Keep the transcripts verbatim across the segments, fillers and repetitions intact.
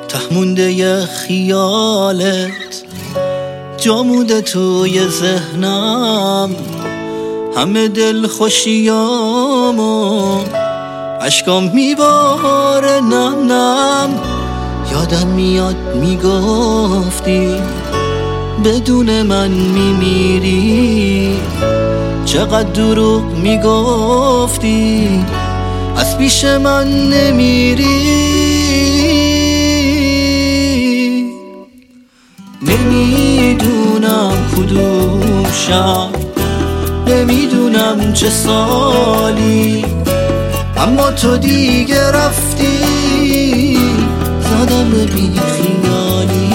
تهمونده ی خیالت جاموده توی ذهنم، همه دل خوشیامو عشقام میباره نم نم. یادم میاد میگفتی بدون من میمیری، چقدر دروغ میگفتی از پیش من نمیری. نمیدونم کدوم شب، نمیدونم چه سالی، اما تو دیگه رفتی زدم به بی خیالی.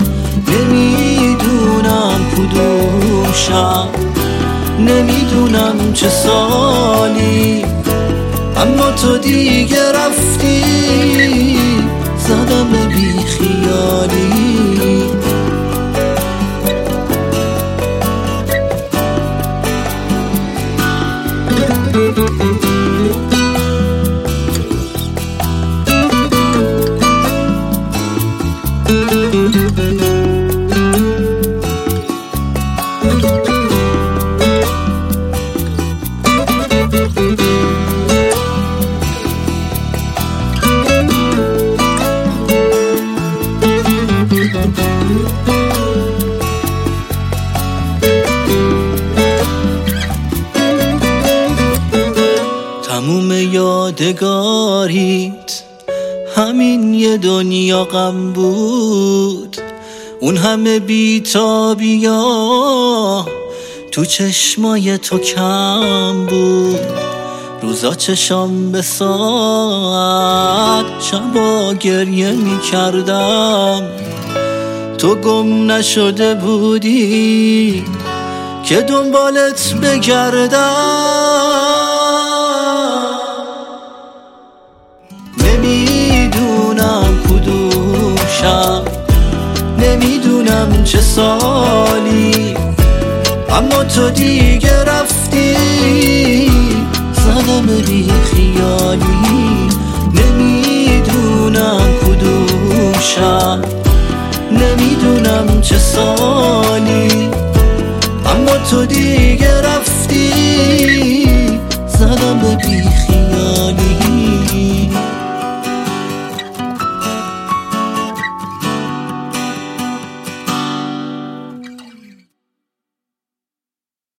نمیدونم کدوم شب، نمیدونم چه سالی، اما تو دیگه رفتی زدم به بی خیالی. تموم یادگاریت همین یه دنیا غم بود، اون همه بی‌تابی‌ها تو چشمای تو کم بود. روزا چشام به ساعت، شبا گریه می کردم، تو گم نشده بودی که دنبالت بگردم. نمیدونم کدوم شب، نمیدونم چه سالی، اما تو دیگه رفتی زدم بی خیالی. نمیدونم کدوم شب، نمیدونم چه سالی، اما تو دیگه رفتی زدم به بی خیالی.